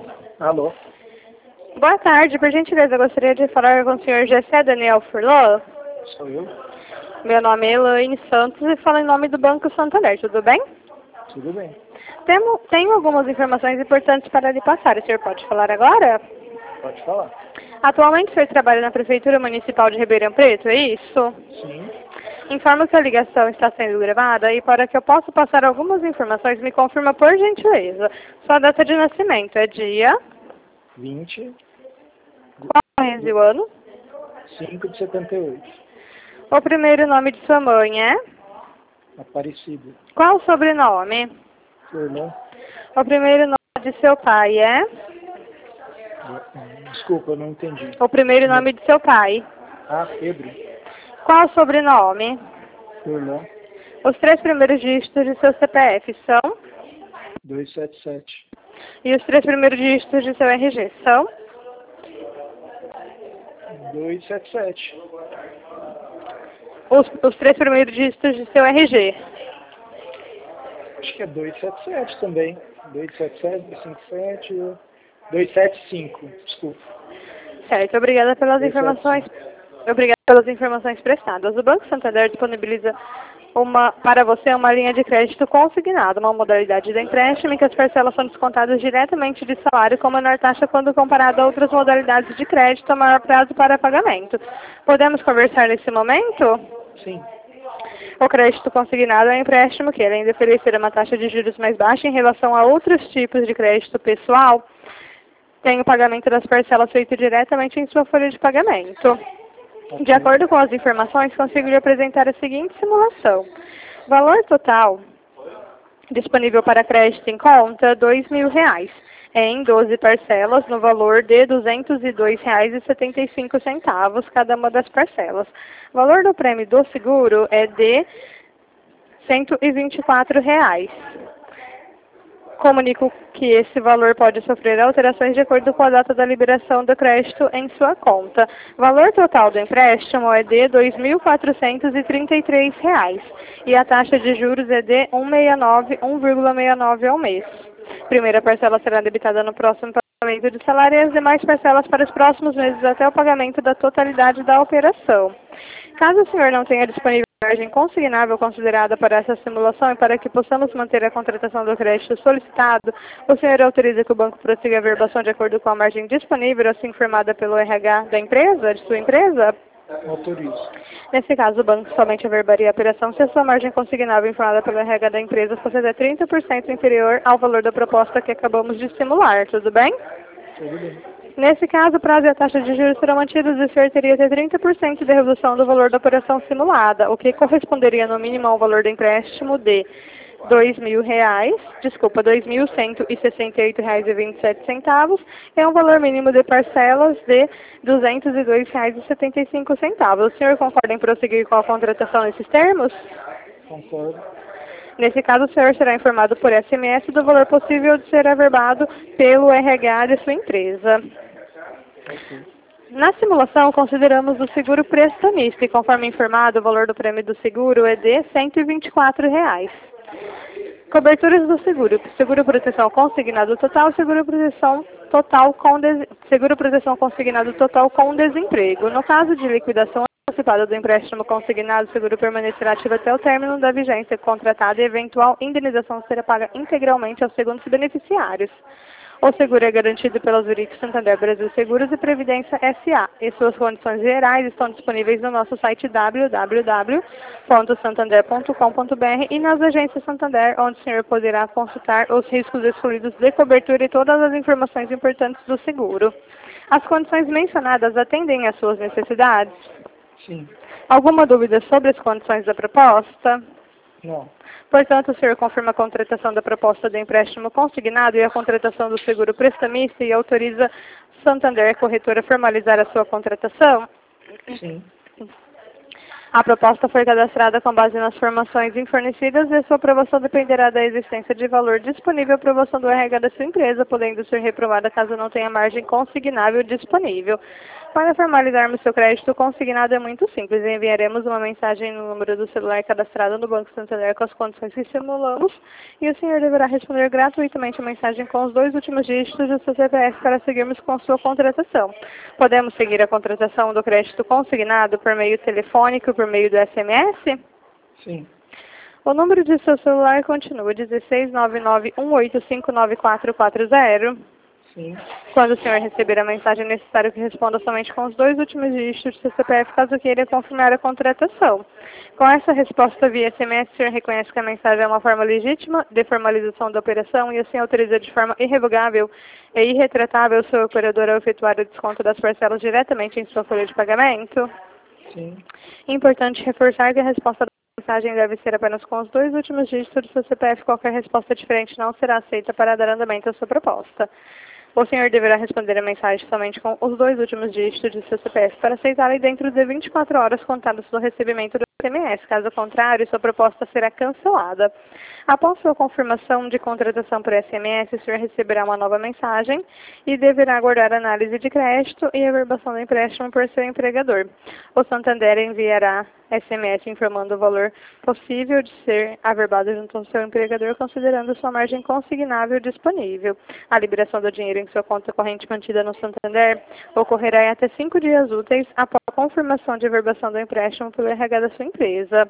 Alô? Boa tarde, por gentileza, eu gostaria de falar com o senhor Gessé Daniel Furló. Sou eu? Meu nome é Elaine Santos e falo em nome do Banco Santander, tudo bem? Tudo bem. Tenho algumas informações importantes para lhe passar, o senhor pode falar agora? Pode falar. Atualmente o senhor trabalha na Prefeitura Municipal de Ribeirão Preto, é isso? Sim. Informo que a ligação está sendo gravada e para que eu possa passar algumas informações, me confirma por gentileza. Sua data de nascimento é dia? 20, Qual mês e o ano? 5 de 78. O primeiro nome de sua mãe é? Aparecido. Qual o sobrenome? Furlan. O primeiro nome de seu pai é? Desculpa, eu não entendi. O primeiro nome de seu pai. Ah, Pedro. Qual o sobrenome? Furlan. Os 3 primeiros dígitos de seu CPF são? 277. E os 3 primeiros dígitos de seu RG são? 277. Os 3 primeiros dígitos de seu RG. Acho que é 277 também. 277, 257, 275. Desculpa. Certo, obrigada pelas 275. informações. Obrigada pelas informações prestadas. O Banco Santander disponibiliza para você uma linha de crédito consignada, uma modalidade de empréstimo em que as parcelas são descontadas diretamente de salário com menor taxa quando comparado a outras modalidades de crédito a maior prazo para pagamento. Podemos conversar nesse momento? Sim. O crédito consignado é um empréstimo que, além de oferecer uma taxa de juros mais baixa em relação a outros tipos de crédito pessoal, tem o pagamento das parcelas feito diretamente em sua folha de pagamento. De acordo com as informações, consigo lhe apresentar a seguinte simulação. Valor total disponível para crédito em conta, R$ 2.000, em 12 parcelas, no valor de R$ 202,75 cada uma das parcelas. O valor do prêmio do seguro é de R$ 124. Comunico que esse valor pode sofrer alterações de acordo com a data da liberação do crédito em sua conta. O valor total do empréstimo é de R$ 2.433 e a taxa de juros é de 1,69 ao mês. Primeira parcela será debitada no próximo pagamento de salário e as demais parcelas para os próximos meses até o pagamento da totalidade da operação. Caso o senhor não tenha disponível margem consignável considerada para essa simulação e para que possamos manter a contratação do crédito solicitado, o senhor autoriza que o banco prossiga a verbação de acordo com a margem disponível, assim informada pelo RH da empresa, de sua empresa? Autorizo. Nesse caso, o banco somente averbaria a operação se a sua margem consignável informada pelo RH da empresa fosse até 30% inferior ao valor da proposta que acabamos de simular, tudo bem? Tudo bem. Nesse caso, o prazo e a taxa de juros serão mantidos e o senhor teria até 30% de redução do valor da operação simulada, o que corresponderia no mínimo ao valor do empréstimo de R$ 2.168,27 e um valor mínimo de parcelas de R$ 202,75. O senhor concorda em prosseguir com a contratação nesses termos? Concordo. Nesse caso, o senhor será informado por SMS do valor possível de ser averbado pelo RH de sua empresa. Ok. Na simulação, consideramos o seguro prestamista e, conforme informado, o valor do prêmio do seguro é de R$ 124. Coberturas do seguro: seguro proteção consignado total, seguro proteção consignado total com desemprego. No caso de liquidação antecipada do empréstimo consignado, o seguro permanecerá ativo até o término da vigência contratada e eventual indenização será paga integralmente aos segundos beneficiários. O seguro é garantido pela Zurich Santander Brasil Seguros e Previdência S.A. e suas condições gerais estão disponíveis no nosso site www.santander.com.br e nas agências Santander, onde o senhor poderá consultar os riscos excluídos de cobertura e todas as informações importantes do seguro. As condições mencionadas atendem às suas necessidades? Sim. Alguma dúvida sobre as condições da proposta? Não. Portanto, o senhor confirma a contratação da proposta de empréstimo consignado e a contratação do seguro prestamista e autoriza Santander Corretora a formalizar a sua contratação? Sim. A proposta foi cadastrada com base nas informações fornecidas e sua aprovação dependerá da existência de valor disponível à aprovação do RH da sua empresa, podendo ser reprovada caso não tenha margem consignável disponível. Para formalizarmos seu crédito consignado é muito simples. Enviaremos uma mensagem no número do celular cadastrado no Banco Santander com as condições que simulamos e o senhor deverá responder gratuitamente a mensagem com os 2 últimos dígitos do seu CPF para seguirmos com sua contratação. Podemos seguir a contratação do crédito consignado por meio telefônico e por meio do SMS? Sim. O número de seu celular continua 169918594440. Sim. Quando o senhor receber a mensagem, é necessário que responda somente com os 2 últimos dígitos do seu CPF, caso queira confirmar a contratação. Com essa resposta via SMS, o senhor reconhece que a mensagem é uma forma legítima de formalização da operação e assim autoriza de forma irrevogável e irretratável o seu operador a efetuar o desconto das parcelas diretamente em sua folha de pagamento? Sim. Importante reforçar que a resposta da mensagem deve ser apenas com os 2 últimos dígitos do seu CPF. Qualquer resposta diferente não será aceita para dar andamento à sua proposta. O senhor deverá responder a mensagem somente com os 2 últimos dígitos de seu CPF para aceitá-la dentro de 24 horas contadas do recebimento do SMS. Caso contrário, sua proposta será cancelada. Após sua confirmação de contratação por SMS, o senhor receberá uma nova mensagem e deverá aguardar a análise de crédito e averbação do empréstimo por seu empregador. O Santander enviará SMS informando o valor possível de ser averbado junto ao seu empregador, considerando sua margem consignável disponível. A liberação do dinheiro em sua conta corrente mantida no Santander ocorrerá em até 5 dias úteis após a confirmação de averbação do empréstimo pelo RH da sua empresa.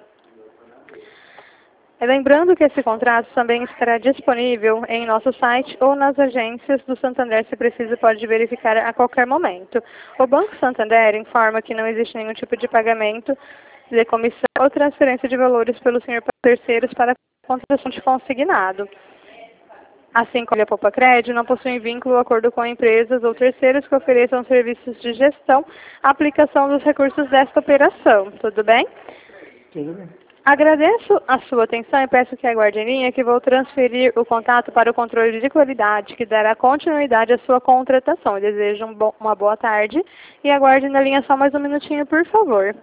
Lembrando que esse contrato também estará disponível em nosso site ou nas agências do Santander, se preciso pode verificar a qualquer momento. O Banco Santander informa que não existe nenhum tipo de pagamento de comissão ou transferência de valores pelo senhor para terceiros para a contratação de consignado. Assim como a Poupa Crédito, não possui vínculo ou acordo com empresas ou terceiros que ofereçam serviços de gestão, aplicação dos recursos desta operação. Tudo bem? Tudo bem. Agradeço a sua atenção e peço que aguarde em linha que vou transferir o contato para o controle de qualidade, que dará continuidade à sua contratação. Eu desejo uma boa tarde e aguarde na linha só mais um minutinho, por favor.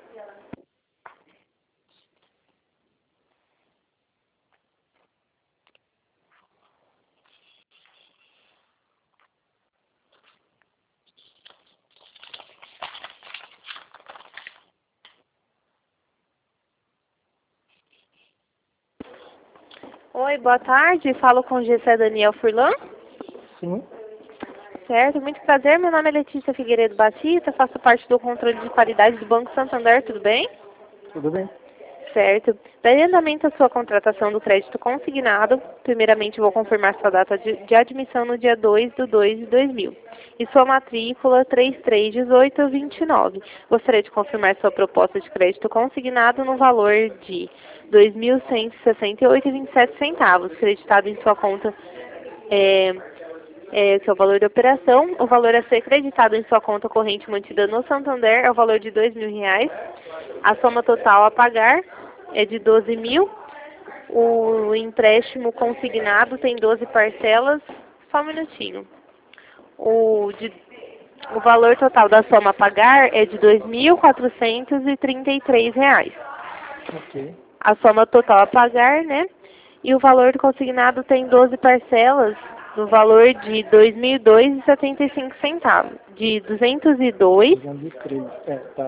Oi, boa tarde. Falo com o Gessé Daniel Furlan. Sim. Certo, muito prazer. Meu nome é Letícia Figueiredo Batista, faço parte do controle de qualidade do Banco Santander, tudo bem? Tudo bem. Certo. Darei andamento à sua contratação do crédito consignado. Primeiramente, vou confirmar sua data de admissão no dia 2/2/2000. E sua matrícula 331829. Gostaria de confirmar sua proposta de crédito consignado no valor de R$ 2.168,27, creditado em sua conta, seu valor de operação. O valor a ser creditado em sua conta corrente mantida no Santander é o valor de R$ 2.000. A soma total a pagar é de 12.000. O empréstimo consignado tem 12 parcelas. Só um minutinho. O valor total da soma a pagar é de R$ 2.433. Ok. A soma total a pagar, né? E o valor consignado tem 12 parcelas no valor de R$ 2.002,75. De 202. 203. Tá.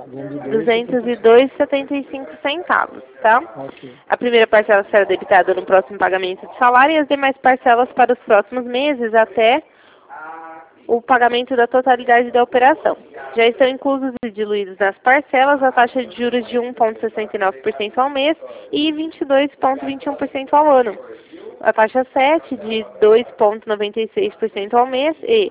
202,75 tá? Ok. A primeira parcela será debitada no próximo pagamento de salário e as demais parcelas para os próximos meses até o pagamento da totalidade da operação. Já estão inclusos e diluídos nas parcelas a taxa de juros de 1,69% ao mês e 22,21% ao ano. A taxa 7 de 2,96% ao mês e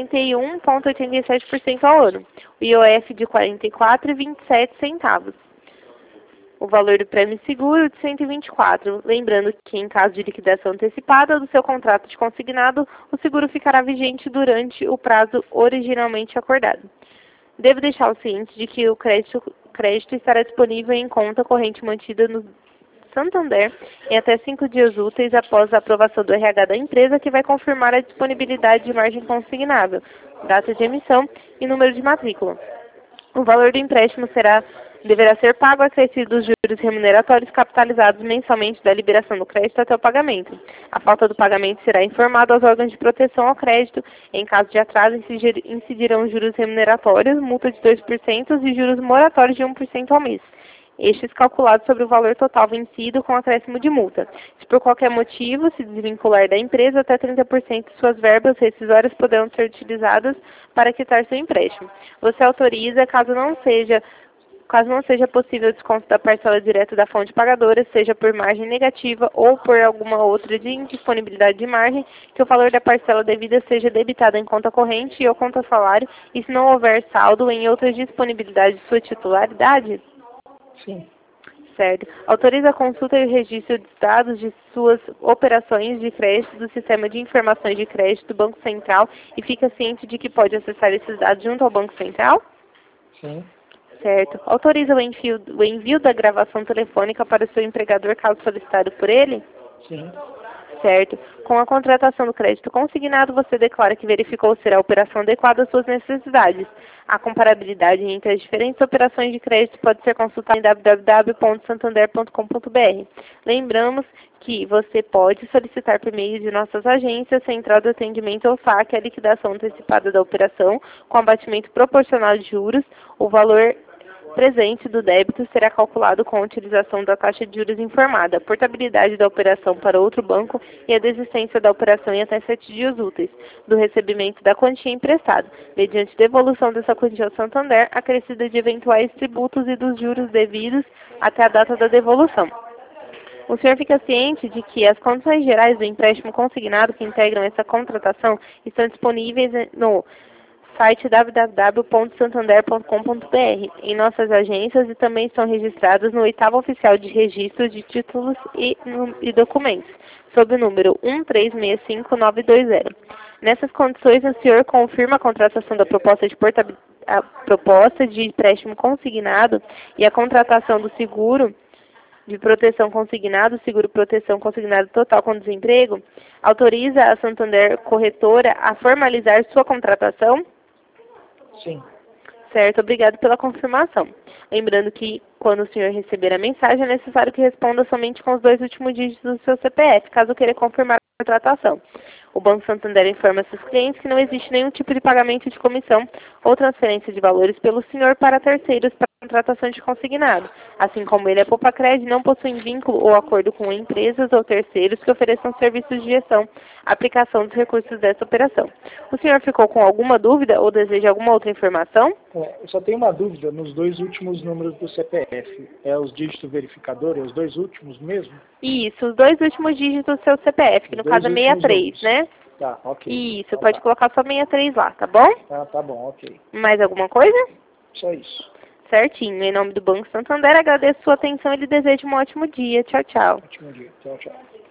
41,87% ao ano. O IOF de 44,27 o valor do prêmio seguro de 124. Lembrando que em caso de liquidação antecipada do seu contrato de consignado, o seguro ficará vigente durante o prazo originalmente acordado. Devo deixar o ciente de que o crédito estará disponível em conta corrente mantida no Santander em até 5 dias úteis após a aprovação do RH da empresa, que vai confirmar a disponibilidade de margem consignável, data de emissão e número de matrícula. O valor do empréstimo deverá ser pago acrescido dos juros remuneratórios capitalizados mensalmente da liberação do crédito até o pagamento. A falta do pagamento será informado aos órgãos de proteção ao crédito. Em caso de atraso, incidirão juros remuneratórios, multa de 2% e juros moratórios de 1% ao mês. Estes calculados sobre o valor total vencido com acréscimo de multa. Se por qualquer motivo se desvincular da empresa, até 30% de suas verbas rescisórias poderão ser utilizadas para quitar seu empréstimo. Você autoriza, caso não seja possível o desconto da parcela direta da fonte pagadora, seja por margem negativa ou por alguma outra de indisponibilidade de margem, que o valor da parcela devida seja debitado em conta corrente ou conta salário, e se não houver saldo em outra disponibilidade de sua titularidade? Sim. Certo. Autoriza a consulta e o registro de dados de suas operações de crédito do Sistema de Informações de Crédito do Banco Central e fica ciente de que pode acessar esses dados junto ao Banco Central? Sim. Certo. Autoriza o envio da gravação telefônica para o seu empregador caso solicitado por ele? Sim. Certo. Com a contratação do crédito consignado, você declara que verificou ser a operação adequada às suas necessidades. A comparabilidade entre as diferentes operações de crédito pode ser consultada em www.santander.com.br. Lembramos que você pode solicitar por meio de nossas agências, Central de Atendimento ou SAC, a liquidação antecipada da operação com abatimento proporcional de juros. O valor presente do débito será calculado com a utilização da taxa de juros informada, a portabilidade da operação para outro banco e a desistência da operação em até 7 dias úteis do recebimento da quantia emprestada, mediante devolução dessa quantia ao Santander, acrescida de eventuais tributos e dos juros devidos até a data da devolução. O senhor fica ciente de que as condições gerais do empréstimo consignado que integram essa contratação estão disponíveis no site www.santander.com.br, em nossas agências, e também estão registradas no 8º Oficial de Registro de Títulos e Documentos, sob o número 1365920. Nessas condições, o senhor confirma a contratação da proposta de empréstimo consignado e a contratação do seguro de proteção consignado, seguro proteção consignado total com desemprego, autoriza a Santander Corretora a formalizar sua contratação? Sim. Certo, obrigado pela confirmação. Lembrando que, quando o senhor receber a mensagem, é necessário que responda somente com os 2 últimos dígitos do seu CPF, caso queira confirmar a contratação. O Banco Santander informa seus clientes que não existe nenhum tipo de pagamento de comissão ou transferência de valores pelo senhor para terceiros para a contratação de consignado. Assim como ele, a Poupa-Cred não possui vínculo ou acordo com empresas ou terceiros que ofereçam serviços de gestão, aplicação dos recursos dessa operação. O senhor ficou com alguma dúvida ou deseja alguma outra informação? Eu só tenho uma dúvida nos 2 últimos números do CPF. É os dígitos verificadores, os 2 últimos mesmo? Isso, os 2 últimos dígitos do seu CPF, que no caso é 63, né? Tá, ok. Isso, Então, pode tá. colocar só 63 lá, tá bom? Tá bom, ok. Mais alguma coisa? Só isso. Certinho. Em nome do Banco Santander, agradeço sua atenção e lhe desejo um ótimo dia. Tchau, tchau. Ótimo dia. Tchau, tchau.